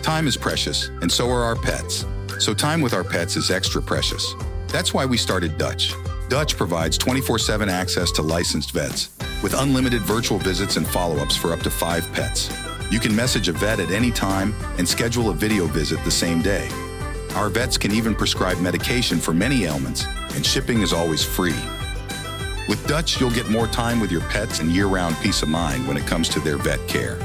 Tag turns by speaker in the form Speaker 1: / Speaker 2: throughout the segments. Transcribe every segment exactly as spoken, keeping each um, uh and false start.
Speaker 1: Time is precious, and so are our pets. So time with our pets is extra precious. That's why we started Dutch. Dutch provides twenty-four seven access to licensed vets, with unlimited virtual visits and follow-ups for up to five pets. You can message a vet at any time and schedule a video visit the same day. Our vets can even prescribe medication for many ailments, and shipping is always free. With Dutch, you'll get more time with your pets and year-round peace of mind when it comes to their vet care.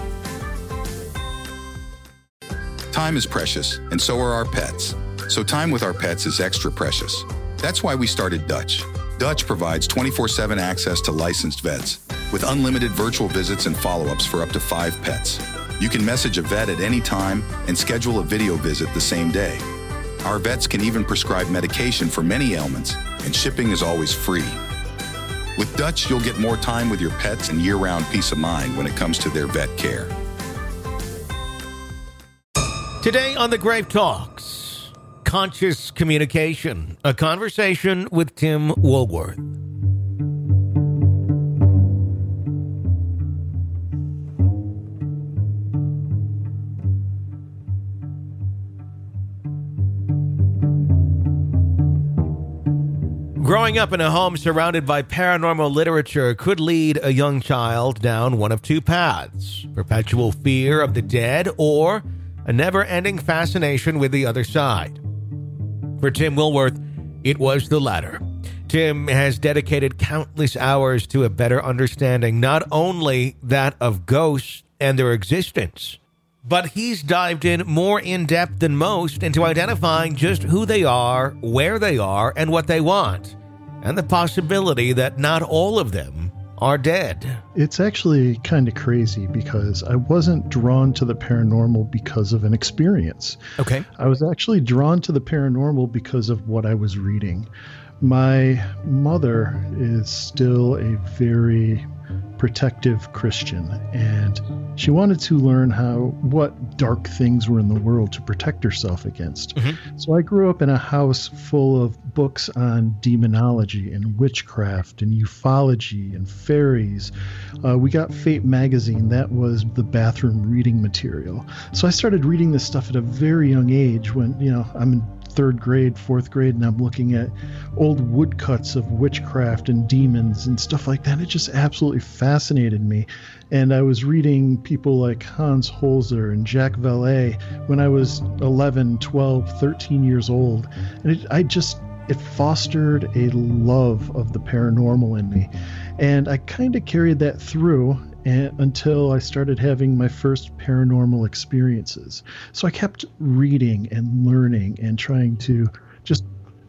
Speaker 1: Time is precious, and so are our pets. So time with our pets is extra precious. That's why we started Dutch. Dutch provides twenty-four seven access to licensed vets, with unlimited virtual visits and follow-ups for up to five pets. You can message a vet at any time and schedule a video visit the same day. Our vets can even prescribe medication for many ailments, and shipping is always free. With Dutch, you'll get more time with your pets and year-round peace of mind when it comes to their vet care.
Speaker 2: Today on The Grave Talks, conscious communication, a conversation with Tim Woolworth. Growing up in a home surrounded by paranormal literature could lead a young child down one of two paths: perpetual fear of the dead or a never-ending fascination with the other side. For Tim Woolworth, it was the latter. Tim has dedicated countless hours to a better understanding not only that of ghosts and their existence, but he's dived in more in-depth than most into identifying just who they are, where they are, and what they want, and the possibility that not all of them are dead.
Speaker 3: It's actually kind of crazy because I wasn't drawn to the paranormal because of an experience.
Speaker 2: Okay.
Speaker 3: I was actually drawn to the paranormal because of what I was reading. My mother is still a very protective Christian, and she wanted to learn how what dark things were in the world to protect herself against. Mm-hmm. So I grew up in a house full of books on demonology and witchcraft and ufology and fairies. Uh, we got Fate magazine. That was the bathroom reading material. So I started reading this stuff at a very young age when, you know, I'm in third grade, fourth grade, and I'm looking at old woodcuts of witchcraft and demons and stuff like that. It just absolutely fascinated me. And I was reading people like Hans Holzer and Jacques Vallée when I was eleven, twelve, thirteen years old. And it, I just, it fostered a love of the paranormal in me. And I kind of carried that through and, until I started having my first paranormal experiences. So I kept reading and learning and trying to just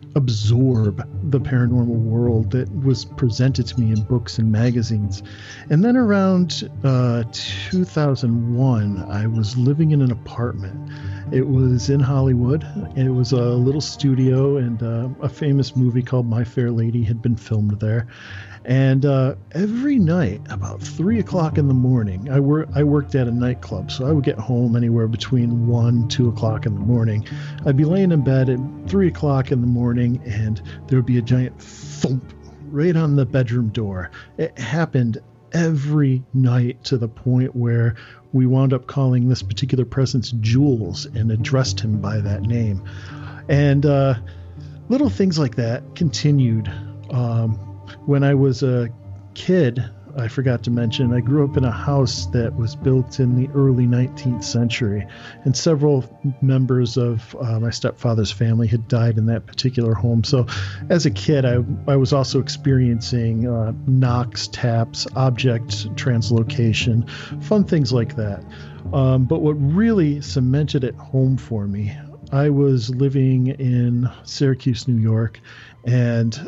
Speaker 3: absorb the paranormal world that was presented to me in books and magazines. And then around uh, two thousand one, I was living in an apartment. It was in Hollywood, and it was a little studio, and uh, a famous movie called My Fair Lady had been filmed there. And uh, every night, about three o'clock in the morning, I, wor- I worked at a nightclub, so I would get home anywhere between one, two o'clock in the morning. I'd be laying in bed at three o'clock in the morning, and there would be a giant thump right on the bedroom door. It happened every night to the point where we wound up calling this particular presence Jules and addressed him by that name. And uh, little things like that continued. Um, When I was a kid, I forgot to mention, I grew up in a house that was built in the early nineteenth century, and several members of uh, my stepfather's family had died in that particular home. So as a kid, I, I was also experiencing uh, knocks, taps, object translocation, fun things like that. Um, but what really cemented it home for me, I was living in Syracuse, New York, and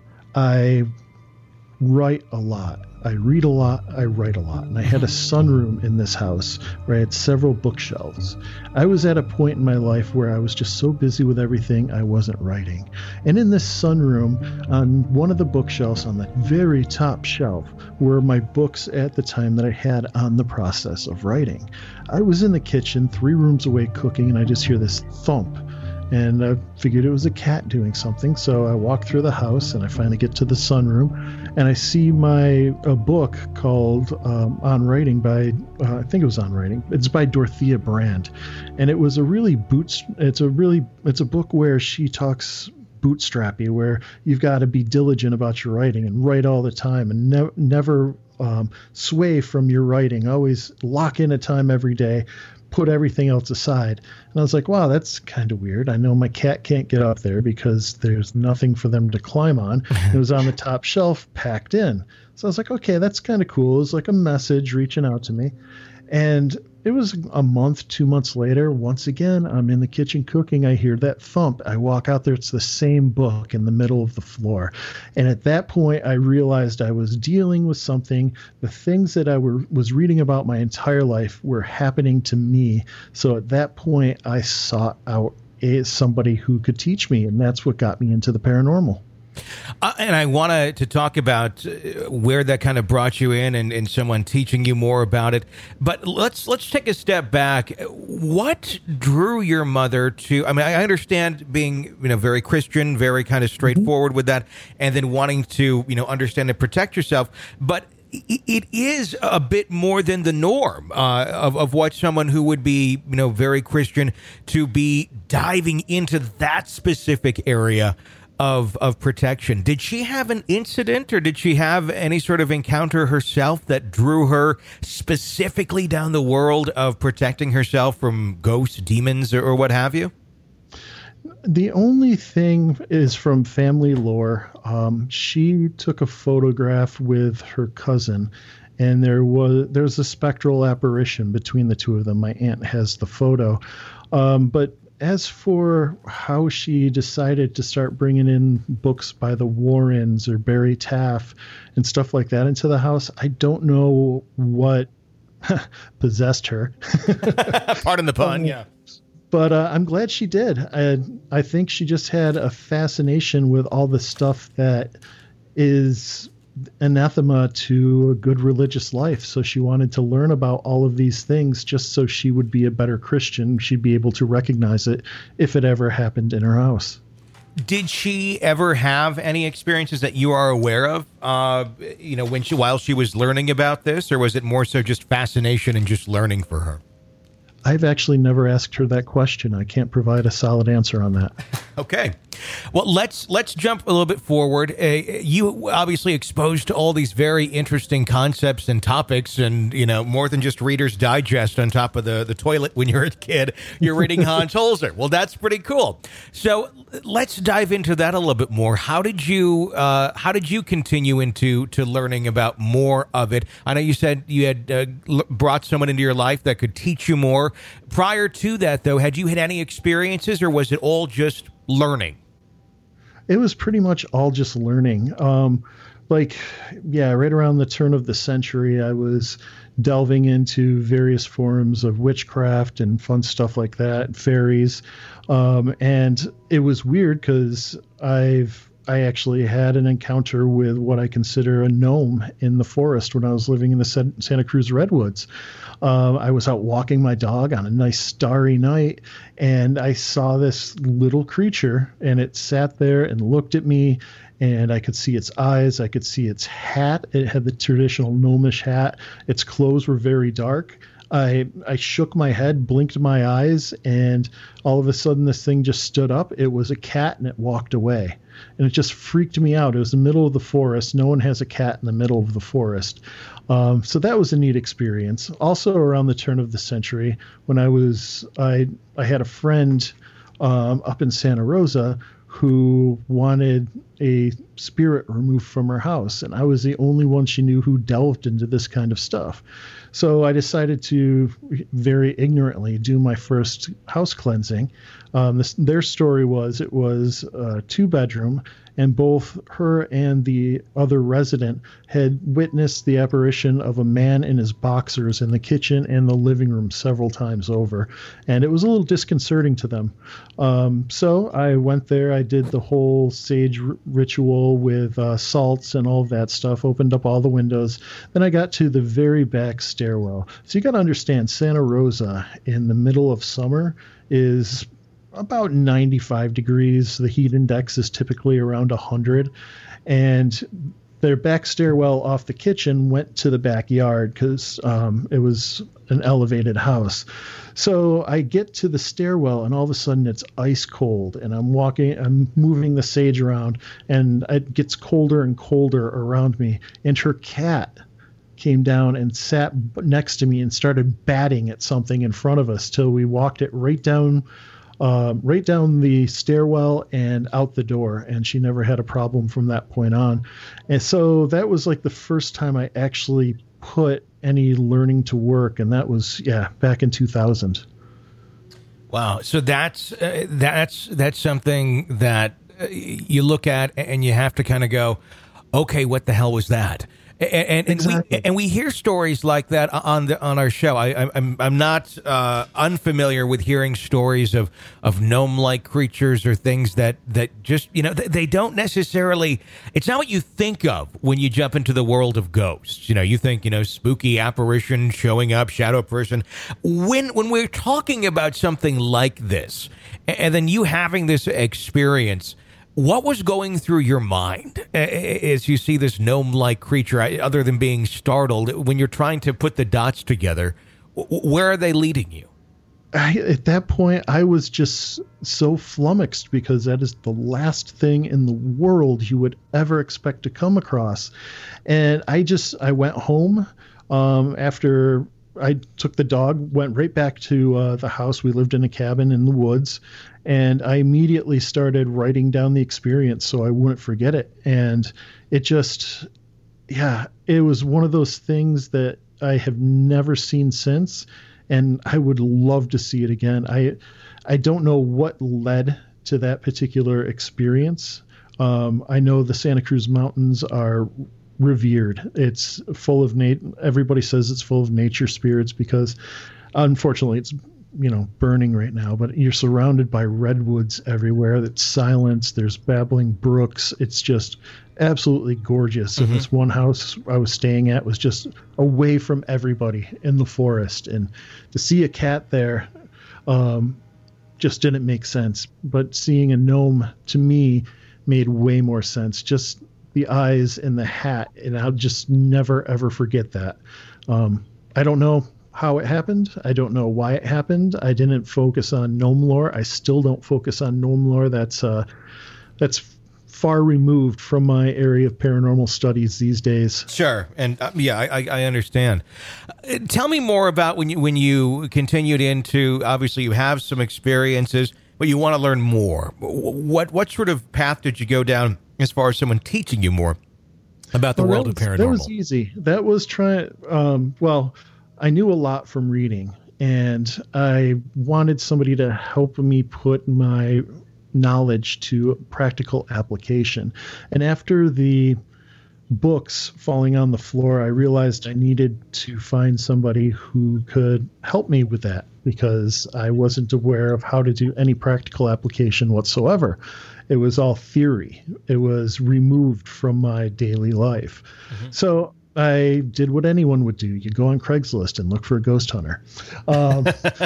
Speaker 3: I write a lot. I read a lot. I write a lot. And I had a sunroom in this house where I had several bookshelves. I was at a point in my life where I was just so busy with everything, I wasn't writing. And in this sunroom, on one of the bookshelves on the very top shelf, were my books at the time that I had on the process of writing. I was in the kitchen, three rooms away cooking, and I just hear this thump. and I figured it was a cat doing something. So I walk through the house, and I finally get to the sunroom, and I see my a book called um, On Writing by uh, I think it was On Writing. It's by Dorothea Brand, and it was a really boots. It's a really it's a book where she talks bootstrappy, where you've got to be diligent about your writing and write all the time, and ne- never um, sway from your writing. Always lock in a time every day. Put everything else aside. And I was like, wow, that's kind of weird. I know my cat can't get up there because there's nothing for them to climb on. It was on the top shelf packed in. So I was like, okay, that's kind of cool. It was like a message reaching out to me. And it was a month, two months later. Once again, I'm in the kitchen cooking. I hear that thump. I walk out there. It's the same book in the middle of the floor. And at that point, I realized I was dealing with something. The things that I were, was reading about my entire life were happening to me. So at that point, I sought out a, somebody who could teach me. And that's what got me into the paranormal.
Speaker 2: Uh, and I want to talk about uh, where that kind of brought you in, and, and someone teaching you more about it. But let's let's take a step back. What drew your mother to? I mean, I understand being you know very Christian, very kind of straightforward mm-hmm. with that, and then wanting to you know understand and protect yourself. But it is a bit more than the norm uh, of of what someone who would be you know very Christian to be diving into that specific area of of protection. Did she have an incident, or did she have any sort of encounter herself that drew her specifically down the world of protecting herself from ghosts, demons, or, or what have you?
Speaker 3: The only thing is from family lore. Um, she took a photograph with her cousin, and there was there's a spectral apparition between the two of them. My aunt has the photo, um, but as for how she decided to start bringing in books by the Warrens or Barry Taff and stuff like that into the house, I don't know what possessed her.
Speaker 2: Pardon the pun,
Speaker 3: um,
Speaker 2: yeah.
Speaker 3: But uh, I'm glad she did. I, I think she just had a fascination with all the stuff that is anathema to a good religious life. So she wanted to learn about all of these things just so she would be a better Christian. She'd be able to recognize it if it ever happened in her house.
Speaker 2: Did she ever have any experiences that you are aware of, uh, you know, when she, while she was learning about this, or was it more so just fascination and just learning for her?
Speaker 3: I've actually never asked her that question. I can't provide a solid answer on that.
Speaker 2: Okay. Well, let's let's jump a little bit forward. Uh, you obviously exposed to all these very interesting concepts and topics, and you know more than just Reader's Digest on top of the, the toilet when you're a kid. You're reading Hans Holzer. Well, that's pretty cool. So let's dive into that a little bit more. How did you uh, how did you continue into to learning about more of it? I know you said you had uh, brought someone into your life that could teach you more. Prior to that, though, had you had any experiences, or was it all just learning?
Speaker 3: It was pretty much all just learning. Um, like, yeah, right around the turn of the century, I was delving into various forms of witchcraft and fun stuff like that, fairies. Um, and it was weird because I've I actually had an encounter with what I consider a gnome in the forest when I was living in the Santa Cruz Redwoods. Uh, I was out walking my dog on a nice starry night, and I saw this little creature, and it sat there and looked at me, and I could see its eyes. I could see its hat. It had the traditional gnomish hat. Its clothes were very dark. I I shook my head, blinked my eyes, and all of a sudden this thing just stood up. It was a cat, and it walked away. And it just freaked me out. It was the middle of the forest. No one has a cat in the middle of the forest. Um, so that was a neat experience. Also around the turn of the century, when I was, I, I had a friend um, up in Santa Rosa who wanted a spirit removed from her house. And I was the only one she knew who delved into this kind of stuff. So I decided to very ignorantly do my first house cleansing. Um, this, their story was it was a two bedroom, and both her and the other resident had witnessed the apparition of a man in his boxers in the kitchen and the living room several times over. And it was a little disconcerting to them. Um, so I went there. I did the whole sage r- ritual with uh, salts and all of that stuff, opened up all the windows. Then I got to the very back stairwell. So you got to understand, Santa Rosa in the middle of summer is about ninety-five degrees. The heat index is typically around one hundred. And their back stairwell off the kitchen went to the backyard because um, it was an elevated house. So I get to the stairwell and all of a sudden it's ice cold, and I'm walking, I'm moving the sage around, and it gets colder and colder around me. And her cat came down and sat next to me and started batting at something in front of us till we walked it right down Uh, right down the stairwell and out the door, and she never had a problem from that point on. And so that was like the first time I actually put any learning to work, and that was yeah back in two thousand.
Speaker 2: Wow. So that's uh, that's that's something that uh, you look at and you have to kind of go, okay, what the hell was that? And, and,
Speaker 3: exactly.
Speaker 2: and we and we hear stories like that on the on our show. I, I, I'm I'm not uh, unfamiliar with hearing stories of, of gnome-like creatures or things that, that just you know they, they don't necessarily. It's not what you think of when you jump into the world of ghosts. You know, you think you know spooky apparition showing up, shadow person. When when we're talking about something like this, and then you having this experience. What was going through your mind as you see this gnome-like creature, other than being startled, when you're trying to put the dots together? Where are they leading you?
Speaker 3: I, at that point, I was just so flummoxed because that is the last thing in the world you would ever expect to come across. And I just, I went home um, after I took the dog, went right back to uh, the house. We lived in a cabin in the woods. And I immediately started writing down the experience so I wouldn't forget it. And it just, yeah, it was one of those things that I have never seen since. And I would love to see it again. I, I don't know what led to that particular experience. Um, I know the Santa Cruz Mountains are revered. It's full of nat- everybody says it's full of nature spirits because unfortunately it's you know, burning right now, but you're surrounded by redwoods everywhere. It's silence. There's babbling brooks. It's just absolutely gorgeous. Mm-hmm. And this one house I was staying at was just away from everybody in the forest. And to see a cat there um, just didn't make sense. But seeing a gnome to me made way more sense. Just the eyes and the hat. And I'll just never, ever forget that. Um, I don't know how it happened. I don't know why it happened. I didn't focus on gnome lore. I still don't focus on gnome lore. That's uh, that's far removed from my area of paranormal studies these days.
Speaker 2: Sure, and uh, yeah, I, I understand. Uh, tell me more about when you when you continued into. Obviously, you have some experiences, but you want to learn more. What what sort of path did you go down as far as someone teaching you more about the
Speaker 3: well,
Speaker 2: world
Speaker 3: was,
Speaker 2: of paranormal?
Speaker 3: That was easy. That was trying. Um, well. I knew a lot from reading, and I wanted somebody to help me put my knowledge to practical application. And after the books falling on the floor, I realized I needed to find somebody who could help me with that because I wasn't aware of how to do any practical application whatsoever. It was all theory. It was removed from my daily life. Mm-hmm. So I did what anyone would do. You go on Craigslist and look for a ghost hunter. Um,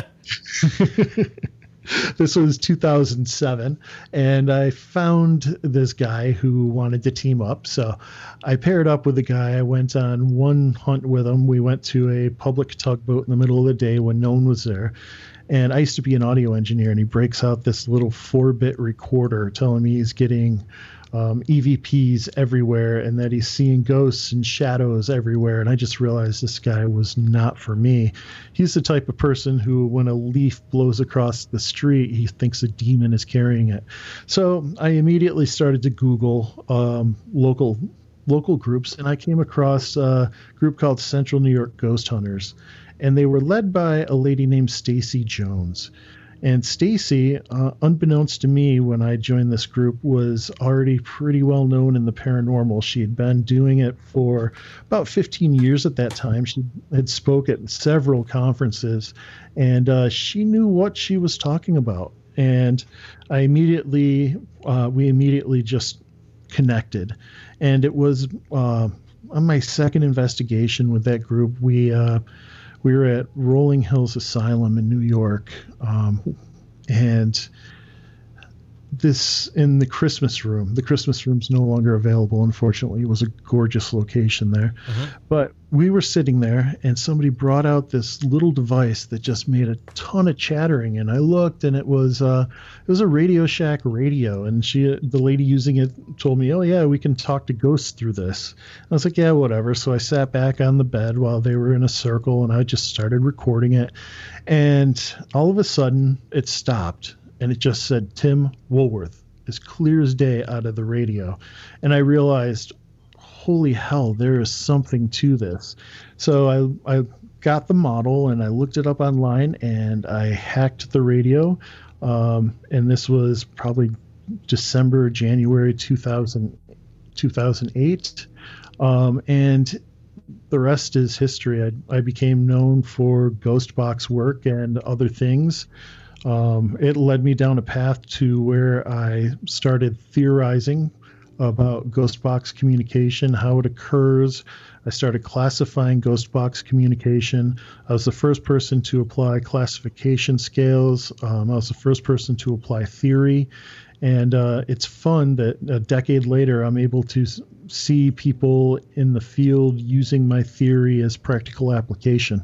Speaker 3: this was two thousand seven, and I found this guy who wanted to team up. So I paired up with the guy. I went on one hunt with him. We went to a public tugboat in the middle of the day when no one was there. And I used to be an audio engineer, and he breaks out this little four-bit recorder telling me he's getting um, E V Ps everywhere and that he's seeing ghosts and shadows everywhere. And I just realized this guy was not for me. He's the type of person who, when a leaf blows across the street, he thinks a demon is carrying it. So I immediately started to Google um, local local groups, and I came across a group called Central New York Ghost Hunters. And they were led by a lady named Stacy Jones. And Stacy, uh, unbeknownst to me when I joined this group, was already pretty well known in the paranormal. She had been doing it for about fifteen years at that time. She had spoke at several conferences, and uh, she knew what she was talking about. And I immediately, uh, we immediately just connected. And it was uh, on my second investigation with that group, we... Uh, We were at Rolling Hills Asylum in New York, um, and this in the Christmas room. The Christmas room's no longer available, unfortunately. It was a gorgeous location there. Mm-hmm. But we were sitting there, and somebody brought out this little device that just made a ton of chattering. And I looked, and it was uh, it was a Radio Shack radio. And she, the lady using it, told me, "Oh yeah, we can talk to ghosts through this." I was like, "Yeah, whatever." So I sat back on the bed while they were in a circle, and I just started recording it. And all of a sudden, it stopped. And it just said Tim Woolworth, as clear as day out of the radio. And I realized, holy hell, there is something to this. So I, I got the model and I looked it up online and I hacked the radio. Um, and this was probably December, January two thousand, two thousand eight. Um, and the rest is history. I, I became known for Ghostbox work and other things. Um, it led me down a path to where I started theorizing about Ghostbox communication, how it occurs. I started classifying Ghostbox communication. I was the first person to apply classification scales. Um, I was the first person to apply theory. And uh, it's fun that a decade later, I'm able to s- see people in the field using my theory as practical application.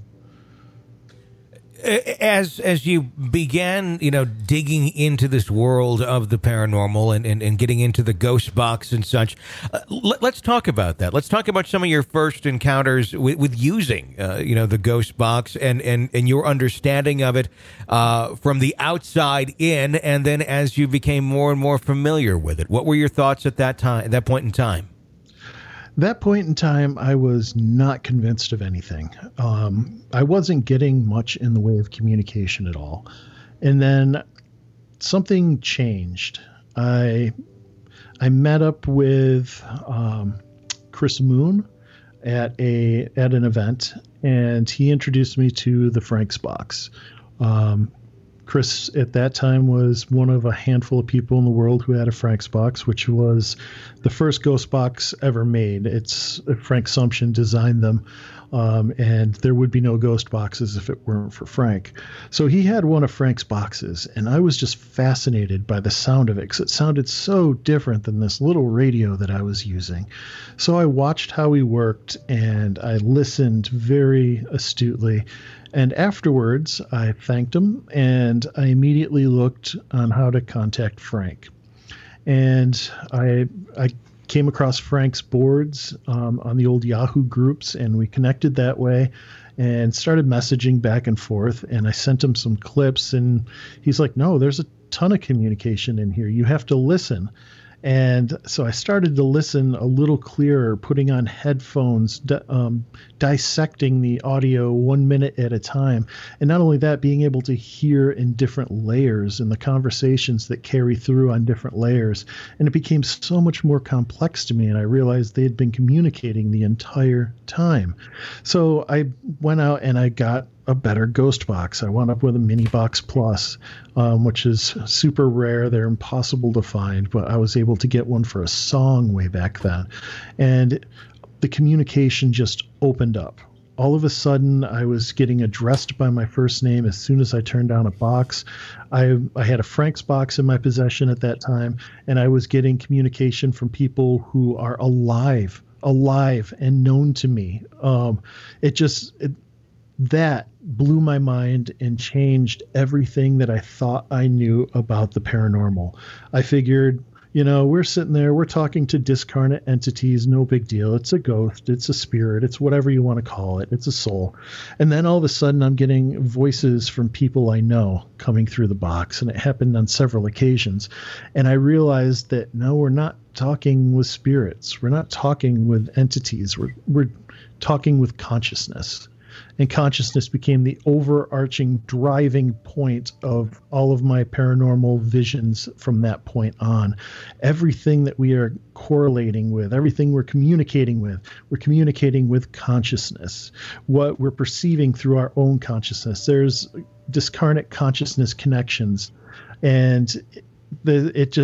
Speaker 2: As as you began, you know, digging into this world of the paranormal and, and, and getting into the ghost box and such, uh, let, let's talk about that. Let's talk about some of your first encounters with, with using, uh, you know, the ghost box and, and, and your understanding of it uh, from the outside in, and then as you became more and more familiar with it. What were your thoughts at that time, at that point in time?
Speaker 3: That point in time, I was not convinced of anything. Um, I wasn't getting much in the way of communication at all. And then something changed. I I met up with um, Chris Moon at a at an event, and he introduced me to the Frank's box. Um, Chris at that time was one of a handful of people in the world who had a Frank's box, which was the first ghost box ever made. It's Frank Sumption designed them, um, and there would be no ghost boxes if it weren't for Frank. So he had one of Frank's boxes, and I was just fascinated by the sound of it because it sounded so different than this little radio that I was using. So I watched how he worked, and I listened very astutely. And afterwards, I thanked him, and I immediately looked on how to contact Frank. And I I came across Frank's boards um, on the old Yahoo groups, and we connected that way and started messaging back and forth. And I sent him some clips, and he's like, "No, there's a ton of communication in here. You have to listen." And so I started to listen a little clearer, putting on headphones, di- um, dissecting the audio one minute at a time. And not only that, being able to hear in different layers and the conversations that carry through on different layers. And it became so much more complex to me. And I realized they had been communicating the entire time. So I went out and I got a better ghost box. I wound up with a Mini Box Plus, um, which is super rare. They're impossible to find, but I was able to get one for a song way back then. And the communication just opened up. All of a sudden, I was getting addressed by my first name as soon as I turned down a box. I, I had a Frank's box in my possession at that time, and I was getting communication from people who are alive, alive and known to me. Um, it just... It, that blew my mind and changed everything that I thought I knew about the paranormal. I figured, you know, we're sitting there, we're talking to discarnate entities, no big deal. It's a ghost, it's a spirit, it's whatever you want to call it, it's a soul. And then all of a sudden I'm getting voices from people I know coming through the box, and it happened on several occasions. And I realized that no, we're not talking with spirits. We're not talking with entities. We're we're talking with consciousness. And consciousness became the overarching driving point of all of my paranormal visions from that point on. Everything that we are correlating with, everything we're communicating with, we're communicating with consciousness, what we're perceiving through our own consciousness. There's discarnate consciousness connections. And the, it just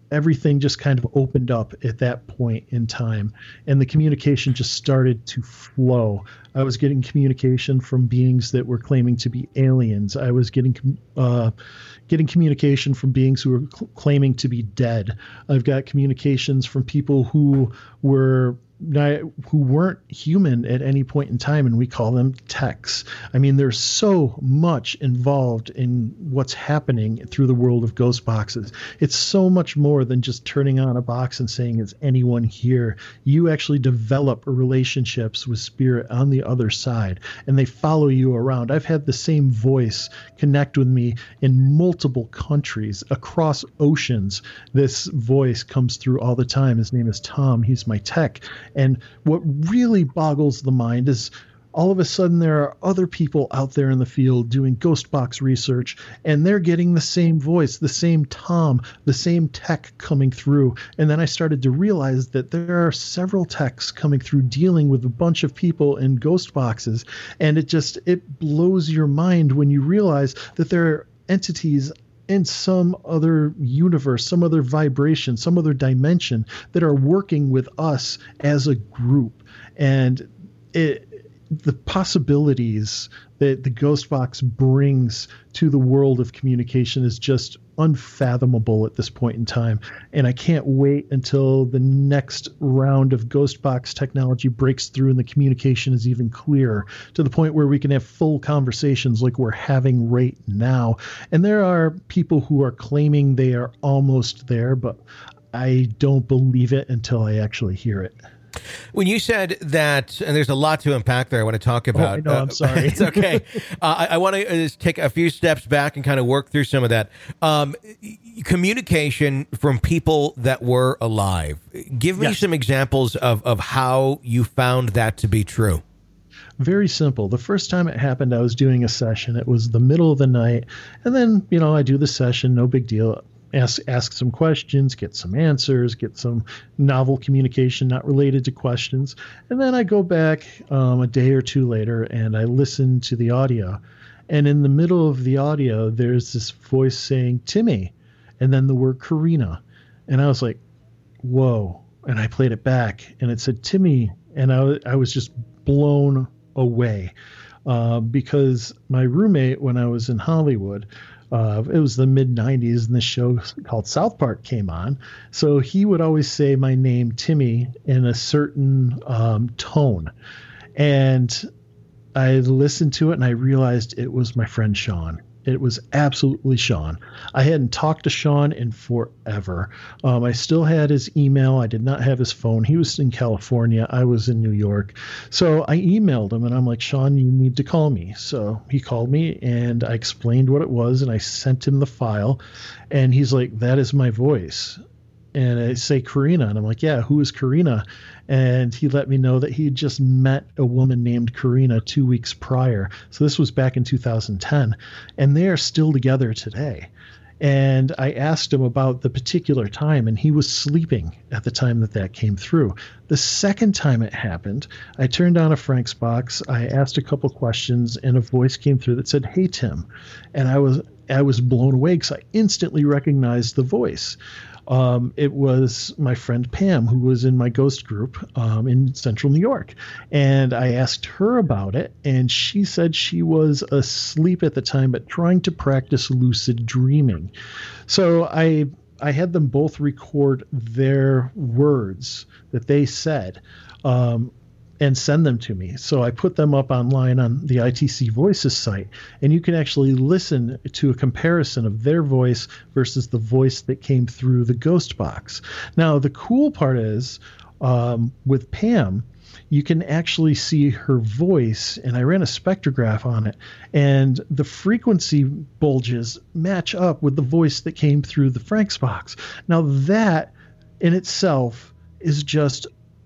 Speaker 3: everything just kind of opened up at that point in time, and the communication just started to flow. I was getting communication from beings that were claiming to be aliens. I was getting uh, getting communication from beings who were cl- claiming to be dead. I've got communications from people who were not, who weren't human at any point in time, and we call them techs. I mean, there's so much involved in what's happening through the world of ghost boxes. It's so much more than just turning on a box and saying, is anyone here? You actually develop relationships with spirit on the other side, and they follow you around. I've had the same voice connect with me in multiple countries across oceans. This voice comes through all the time. His name is Tom. He's my tech. And what really boggles the mind is all of a sudden there are other people out there in the field doing ghost box research, and they're getting the same voice, the same Tom, the same tech coming through. And then I started to realize that there are several techs coming through dealing with a bunch of people in ghost boxes. And it just, it blows your mind when you realize that there are entities in some other universe, some other vibration, some other dimension that are working with us as a group. And it, the possibilities that the ghost box brings to the world of communication is just unfathomable at this point in time. And I can't wait until the next round of ghost box technology breaks through and the communication is even clearer, to the point where we can have full conversations like we're having right now. And there are people who are claiming they are almost there, but I don't believe it until I actually hear it.
Speaker 2: When you said that, and there's a lot to unpack there I want to talk about.
Speaker 3: Oh, I know, uh, I'm sorry.
Speaker 2: It's okay. uh, I, I want to just take a few steps back and kind of work through some of that. Um, communication from people that were alive. Give me
Speaker 3: Yes.
Speaker 2: some examples of, of how you found that to be true.
Speaker 3: Very simple. The first time it happened, I was doing a session. It was the middle of the night. And then, you know, I do the session, no big deal. Ask ask some questions, get some answers, get some novel communication not related to questions. And then I go back um, a day or two later and I listen to the audio. And in the middle of the audio, there's this voice saying, Timmy, and then the word Karina. And I was like, whoa. And I played it back and it said, Timmy. And I, I was just blown away uh, because my roommate, when I was in Hollywood, Uh, it was the mid nineties and this show called South Park came on. So he would always say my name, Timmy, in a certain um, tone. And I listened to it and I realized it was my friend Sean. It was absolutely Sean. I hadn't talked to Sean in forever. Um, I still had his email. I did not have his phone. He was in California. I was in New York. So I emailed him and I'm like, Sean, you need to call me. So he called me and I explained what it was and I sent him the file. And he's like, that is my voice. And I say Karina, and I'm like, yeah, who is Karina? And he let me know that he had just met a woman named Karina two weeks prior. So this was back in two thousand ten, and they are still together today. And I asked him about the particular time, and he was sleeping at the time that that came through. The second time it happened, I turned on a Frank's box. I asked a couple questions, and a voice came through that said, hey, Tim. And I was I was blown away because I instantly recognized the voice. Um, it was my friend Pam, who was in my ghost group um, in Central New York. And I asked her about it, and she said she was asleep at the time, but trying to practice lucid dreaming. So I I had them both record their words that they said um, and send them to me. So I put them up online on the I T C Voices site, and you can actually listen to a comparison of their voice versus the voice that came through the ghost box. Now, the cool part is um, with Pam, you can actually see her voice, and I ran a spectrograph on it, and the frequency bulges match up with the voice that came through the Frank's box. Now, that in itself is just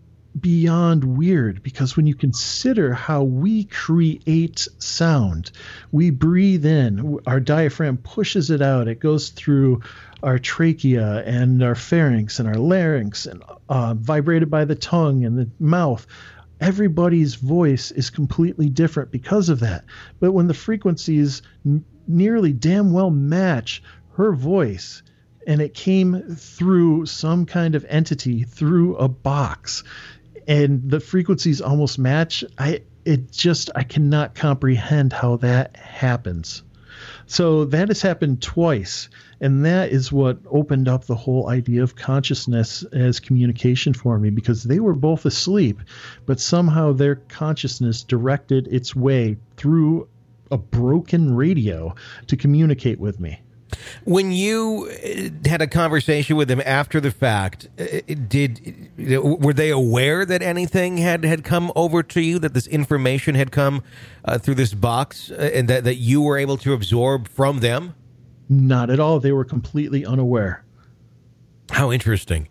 Speaker 3: beyond weird, because when you consider how we create sound, we breathe in, our diaphragm pushes it out, it goes through our trachea and our pharynx and our larynx and uh, vibrated by the tongue and the mouth. Everybody's voice is completely different because of that. But when the frequencies n- nearly damn well match her voice, and it came through some kind of entity through a box, and the frequencies almost match. I it just I cannot comprehend how that happens. So that has happened twice, and that is what opened up the whole idea of consciousness as communication for me, because they were both asleep, but somehow their consciousness directed its way through a broken radio to communicate with me.
Speaker 2: When you had a conversation with them after the fact, did were they aware that anything had, had come over to you, that this information had come uh, through this box, uh, and that, that you were able to absorb from them?
Speaker 3: Not at all. They were completely unaware.
Speaker 2: How interesting.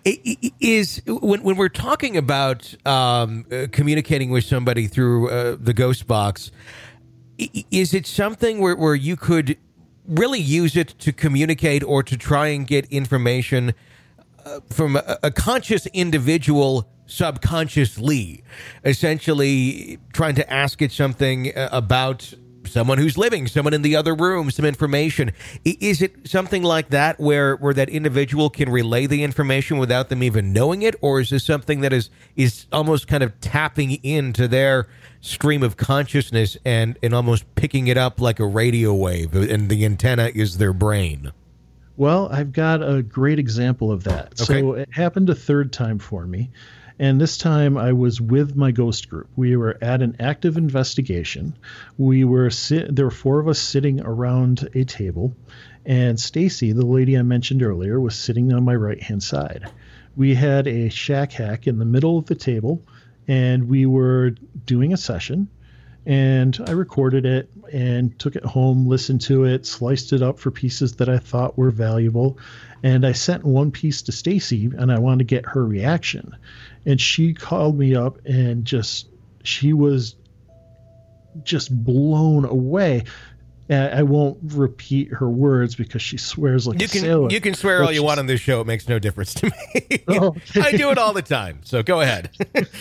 Speaker 2: Is when when we're talking about um, uh, communicating with somebody through uh, the ghost box, is it something where, where you could really use it to communicate or to try and get information uh, from a, a conscious individual subconsciously, essentially trying to ask it something about someone who's living, someone in the other room, some information? Is it something like that where, where that individual can relay the information without them even knowing it? Or is this something that is, is almost kind of tapping into their stream of consciousness and, and almost picking it up like a radio wave, and the antenna is their brain?
Speaker 3: Well, I've got a great example of that. Okay. So it happened a third time for me. And this time I was with my ghost group. We were at an active investigation. We were sit- there were four of us sitting around a table, and Stacy, the lady I mentioned earlier, was sitting on my right-hand side. We had a shack hack in the middle of the table, and we were doing a session. And I recorded it and took it home, listened to it, sliced it up for pieces that I thought were valuable. And I sent one piece to Stacy, and I wanted to get her reaction. And she called me up and just, she was just blown away. I won't repeat her words because she swears like
Speaker 2: you
Speaker 3: a
Speaker 2: can,
Speaker 3: sailor.
Speaker 2: You can swear all you want on this show. It makes no difference to me. Oh, okay. I do it all the time. So go ahead.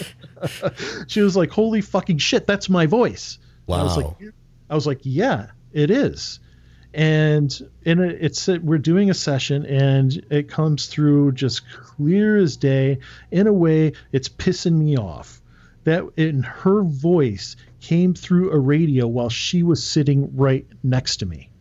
Speaker 3: She was like, holy fucking shit, that's my voice.
Speaker 2: Wow.
Speaker 3: I was like, I was like, yeah, it is. And in it, it's we're doing a session, and it comes through just clear as day. In a way, it's pissing me off that in her voice came through a radio while she was sitting right next to me.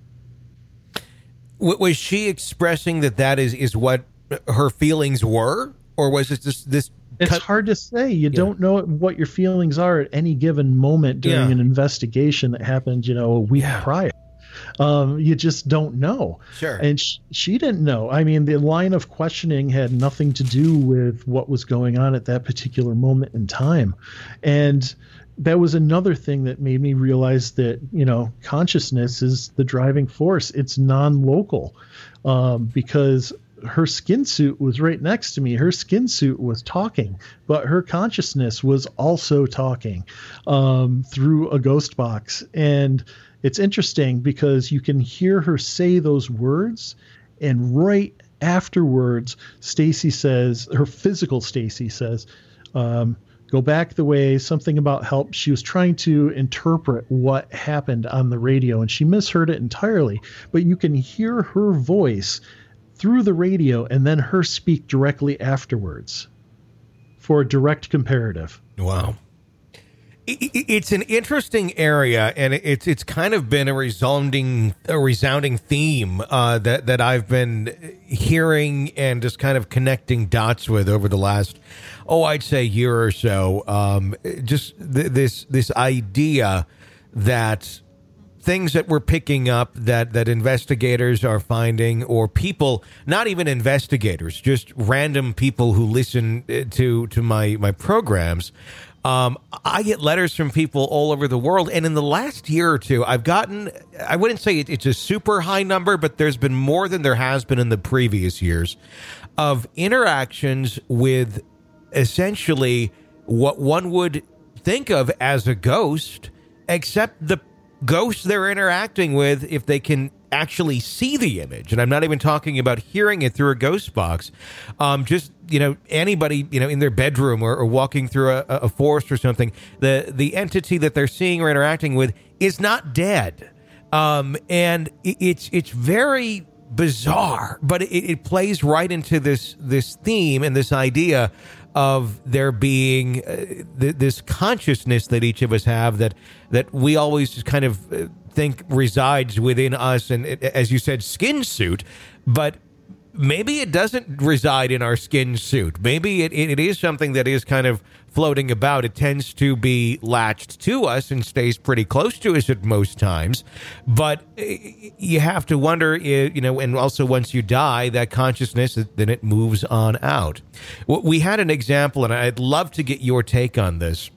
Speaker 2: Was she expressing that that is, is what her feelings were, or was it just this?
Speaker 3: It's cut- hard to say. You yeah. don't know what your feelings are at any given moment during yeah. an investigation that happened, you know, a week yeah. prior. Um, you just don't know.
Speaker 2: Sure.
Speaker 3: And sh- she didn't know. I mean, the line of questioning had nothing to do with what was going on at that particular moment in time. And that was another thing that made me realize that, you know, consciousness is the driving force. It's non-local, um, because her skin suit was right next to me. Her skin suit was talking, but her consciousness was also talking um, through a ghost box. And it's interesting because you can hear her say those words, and right afterwards, Stacy says, her physical Stacy says, um, go back the way, something about help. She was trying to interpret what happened on the radio, and she misheard it entirely. But you can hear her voice through the radio and then her speak directly afterwards for a direct comparative.
Speaker 2: Wow. It's an interesting area, and it's it's kind of been a resounding a resounding theme uh, that that I've been hearing and just kind of connecting dots with over the last, oh, I'd say year or so. Um, just th- this this idea that things that we're picking up that that investigators are finding, or people, not even investigators, just random people who listen to to my my programs. Um, I get letters from people all over the world, and in the last year or two, I've gotten, I wouldn't say it, it's a super high number, but there's been more than there has been in the previous years of interactions with essentially what one would think of as a ghost, except the ghosts they're interacting with, if they can actually see the image. And I'm not even talking about hearing it through a ghost box. Um, just, you know, anybody, you know, in their bedroom or, or walking through a, a forest or something, the, the entity that they're seeing or interacting with is not dead. Um, and it's, it's very bizarre, but it, it plays right into this this theme and this idea of there being uh, th- this consciousness that each of us have that that we always just kind of uh, think resides within us, and it, as you said, skin suit, but maybe it doesn't reside in our skin suit. Maybe it, it is something that is kind of floating about. It tends to be latched to us and stays pretty close to us at most times. But you have to wonder, you know, and also once you die, that consciousness, then it moves on out. We had an example, and I'd love to get your take on this.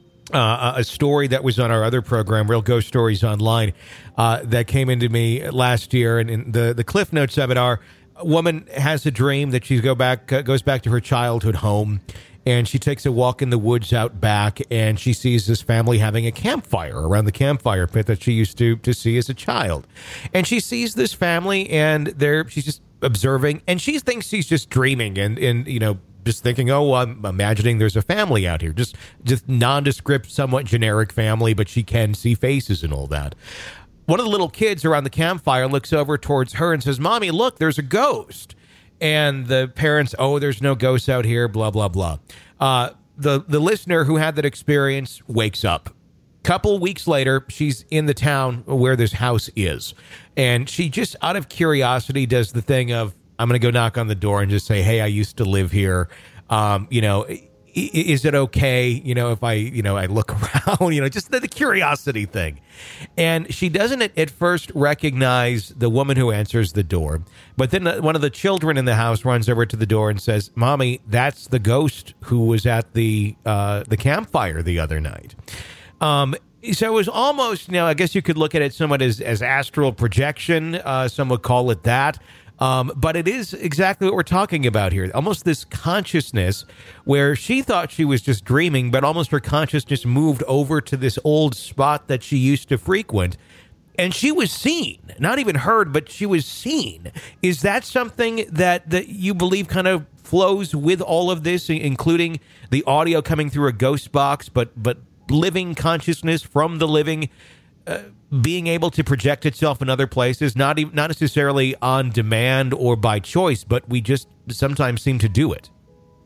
Speaker 2: Uh, a story that was on our other program, Real Ghost Stories Online, uh, that came into me last year. And, and the, the cliff notes of it are, a woman has a dream that she go back, uh, goes back to her childhood home, and she takes a walk in the woods out back, and she sees this family having a campfire around the campfire pit that she used to to see as a child. And she sees this family, and they're she's just observing, and she thinks she's just dreaming, and and you know, just thinking, oh, I'm imagining there's a family out here, just just nondescript, somewhat generic family, but she can see faces and all that. One of the little kids around the campfire looks over towards her and says, "Mommy, look, there's a ghost." And the parents, "Oh, there's no ghosts out here, blah, blah, blah." Uh, the, the listener who had that experience wakes up. Couple weeks later, she's in the town where this house is. And she just, out of curiosity, does the thing of, I'm going to go knock on the door and just say, "Hey, I used to live here. Um, you know, is it okay, you know, if I, you know, I look around, you know, just the, the curiosity thing." And she doesn't at, at first recognize the woman who answers the door. But then one of the children in the house runs over to the door and says, "Mommy, that's the ghost who was at the uh, the campfire the other night." Um, so it was almost, you know, I guess you could look at it somewhat as, as astral projection. Uh, some would call it that. Um, but it is exactly what we're talking about here. Almost this consciousness where she thought she was just dreaming, but almost her consciousness moved over to this old spot that she used to frequent. And she was seen, not even heard, but she was seen. Is that something that, that you believe kind of flows with all of this, including the audio coming through a ghost box, but, but living consciousness from the living Uh, being able to project itself in other places, not even, not necessarily on demand or by choice, but we just sometimes seem to do it?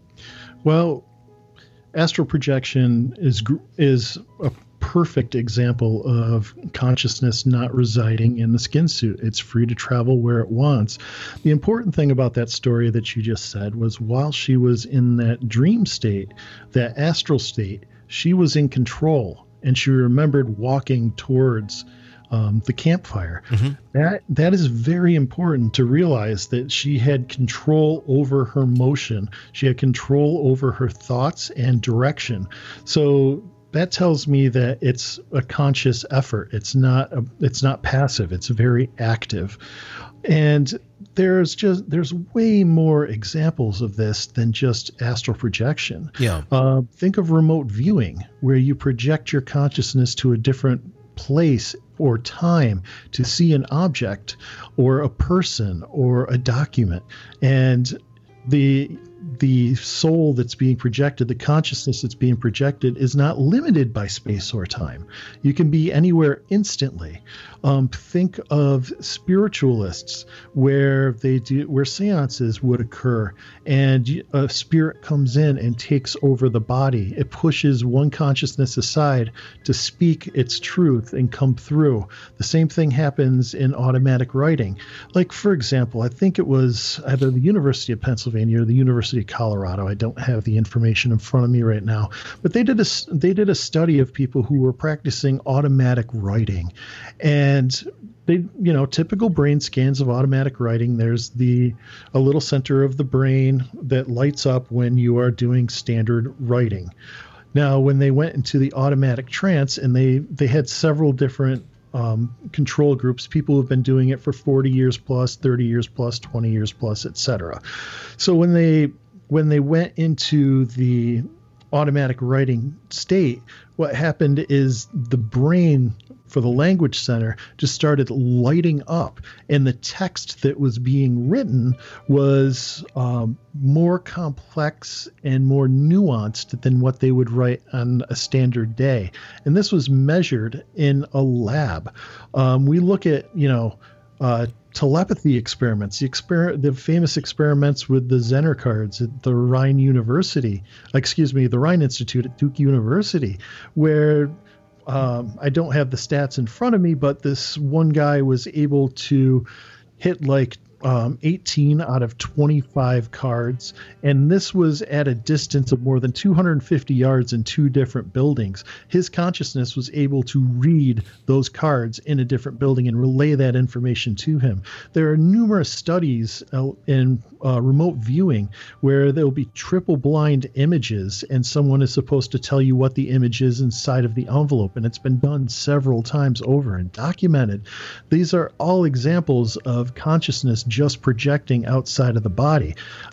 Speaker 3: Well, astral projection is is a perfect example of consciousness not residing in the skin suit. It's free to travel where it wants. The important thing about that story that you just said was while she was in that dream state, that astral state, she was in control. And she remembered walking towards um, the campfire. Mm-hmm. That that is very important to realize, that she had control over her motion. She had control over her thoughts and direction. So that tells me that it's a conscious effort. It's not a, it's not passive. It's very active. And there's just there's way more examples of this than just astral projection.
Speaker 2: Yeah.
Speaker 3: Uh, think of remote viewing, where you project your consciousness to a different place or time to see an object or a person or a document. And the the soul that's being projected, the consciousness that's being projected, is not limited by space or time. You can be anywhere instantly. Um, think of spiritualists, where they do where seances would occur, and a spirit comes in and takes over the body. It pushes one consciousness aside to speak its truth and come through. The same thing happens in automatic writing. Like, for example, I think it was either the University of Pennsylvania or the University of Colorado. I don't have the information in front of me right now, but they did a they did a study of people who were practicing automatic writing. And And they, you know, typical brain scans of automatic writing, there's the a little center of the brain that lights up when you are doing standard writing. Now, when they went into the automatic trance, and they, they had several different um, control groups, people who have been doing it for forty years plus, thirty years plus, twenty years plus, et cetera. So when they when they went into the automatic writing state, what happened is the brain for the language center just started lighting up, and the text that was being written was um, more complex and more nuanced than what they would write on a standard day. And this was measured in a lab. Um, we look at, you know, uh, telepathy experiments, the exper- the famous experiments with the Zener cards at the Rhine University, excuse me, the Rhine Institute at Duke University, where um, I don't have the stats in front of me, but this one guy was able to hit like Um, eighteen out of twenty-five cards, and this was at a distance of more than two hundred fifty yards in two different buildings. His consciousness was able to read those cards in a different building and relay that information to him. There are numerous studies uh, in uh, remote viewing where there will be triple blind images, and someone is supposed to tell you what the image is inside of the envelope, and it's been done several times over and documented. These are all examples of consciousness just projecting outside of the body.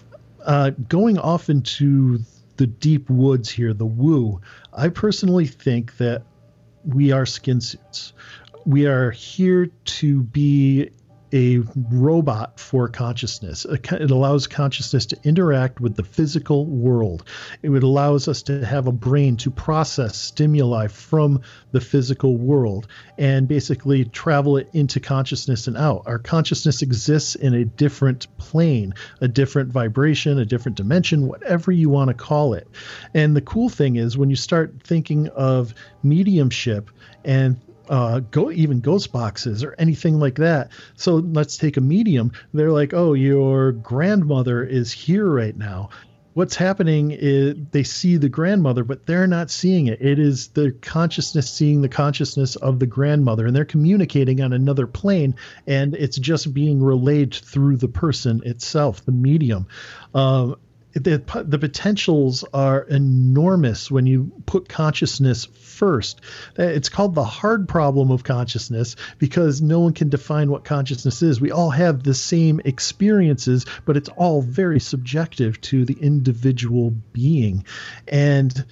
Speaker 3: Uh, going off into the deep woods here, the woo, I personally think that we are skin suits. We are here to be a robot for consciousness. It allows consciousness to interact with the physical world. It allows us to have a brain to process stimuli from the physical world and basically travel it into consciousness and out. Our consciousness exists in a different plane, a different vibration, a different dimension, whatever you want to call it. And the cool thing is when you start thinking of mediumship and Uh, go even ghost boxes or anything like that. So let's take a medium. They're like, oh, your grandmother is here right now. What's happening is they see the grandmother, but they're not seeing it. It is the consciousness seeing the consciousness of the grandmother, and they're communicating on another plane, and it's just being relayed through the person itself, the medium. Um, The, the potentials are enormous when you put consciousness first. It's called the hard problem of consciousness because no one can define what consciousness is. We all have the same experiences, but it's all very subjective to the individual being. And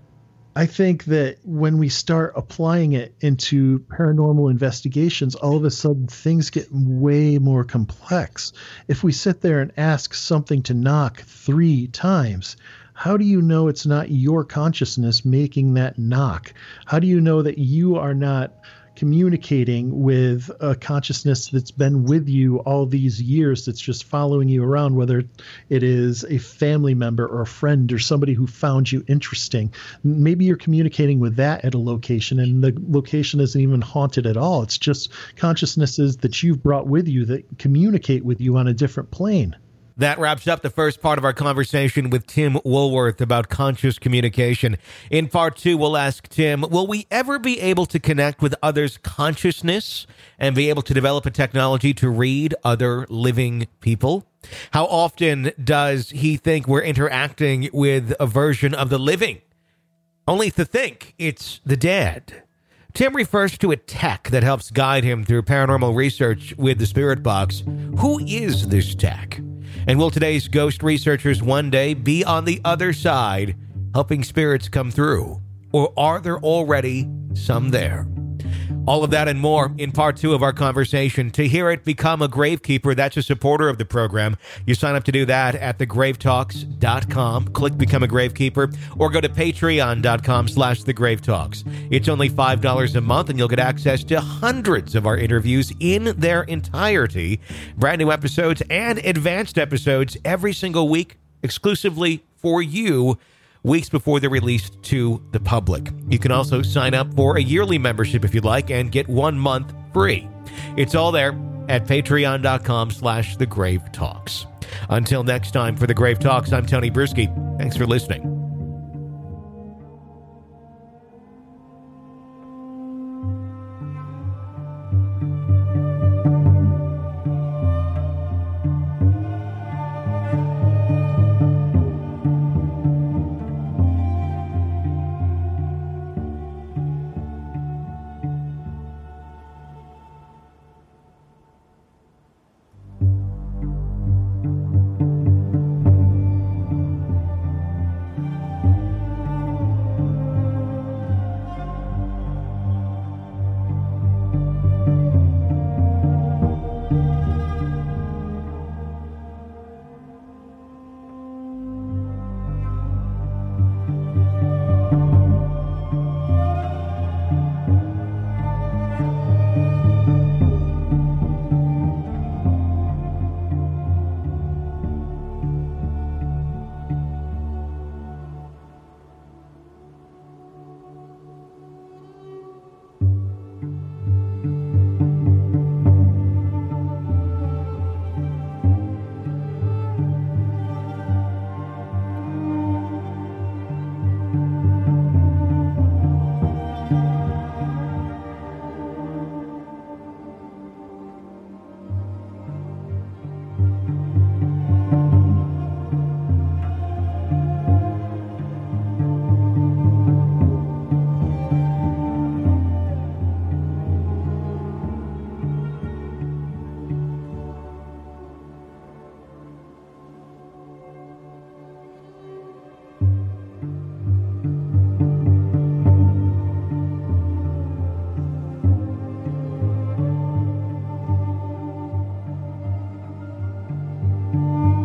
Speaker 3: I think that when we start applying it into paranormal investigations, all of a sudden things get way more complex. If we sit there and ask something to knock three times, how do you know it's not your consciousness making that knock? How do you know that you are not communicating with a consciousness that's been with you all these years, that's just following you around, whether it is a family member or a friend or somebody who found you interesting? Maybe you're communicating with that at a location and the location isn't even haunted at all. It's just consciousnesses that you've brought with you that communicate with you on a different plane.
Speaker 2: That wraps up the first part of our conversation with Tim Woolworth about conscious communication. In part two, we'll ask Tim, will we ever be able to connect with others' consciousness and be able to develop a technology to read other living people? How often does he think we're interacting with a version of the living? Only to think it's the dead. Tim refers to a tech that helps guide him through paranormal research with the Spirit Box. Who is this tech? And will today's ghost researchers one day be on the other side, helping spirits come through? Or are there already some there? All of that and more in part two of our conversation. To hear it, become a Gravekeeper. That's a supporter of the program. You sign up to do that at the grave talks dot com. Click Become a Gravekeeper or go to patreon.com slash the Grave Talks. It's only five dollars a month and you'll get access to hundreds of our interviews in their entirety, brand new episodes and advanced episodes every single week exclusively for you, weeks before they're released to the public. You can also sign up for a yearly membership if you'd like and get one month free. It's all there at patreon.com slash the Grave Talks. Until next time, for the Grave Talks, I'm Tony Bruschi. Thanks for listening.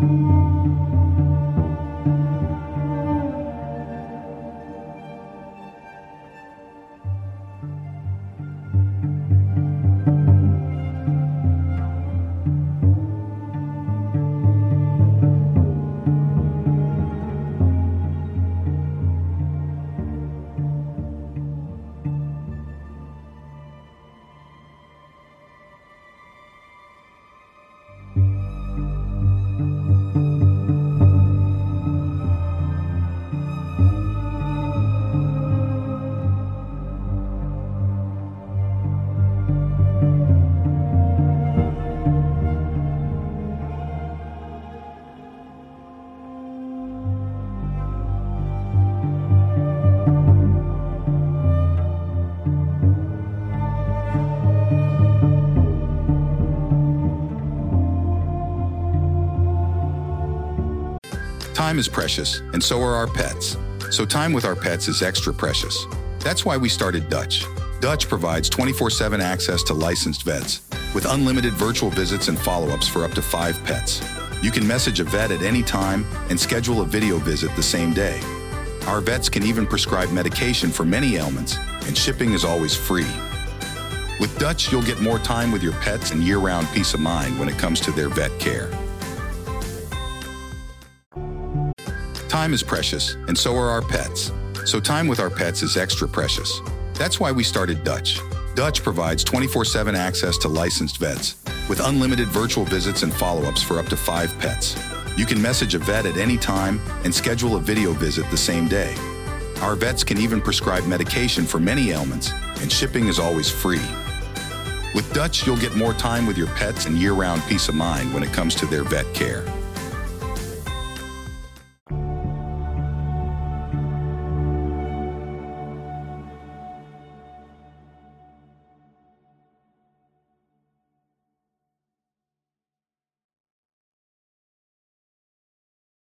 Speaker 1: Time is precious, and so are our pets. So time with our pets is extra precious. That's why we started Dutch. Dutch provides twenty-four seven access to licensed vets, with unlimited virtual visits and follow-ups for up to five pets. You can message a vet at any time and schedule a video visit the same day. Our vets can even prescribe medication for many ailments, and shipping is always free. With Dutch, you'll get more time with your pets and year-round peace of mind when it comes to their vet care. Time is precious, and so are our pets. So time with our pets is extra precious. That's why we started Dutch. Dutch provides twenty-four seven access to licensed vets, with unlimited virtual visits and follow-ups for up to five pets. You can message a vet at any time and schedule a video visit the same day. Our vets can even prescribe medication for many ailments, and shipping is always free. With Dutch, you'll get more time with your pets and year-round peace of mind when it comes to their vet care.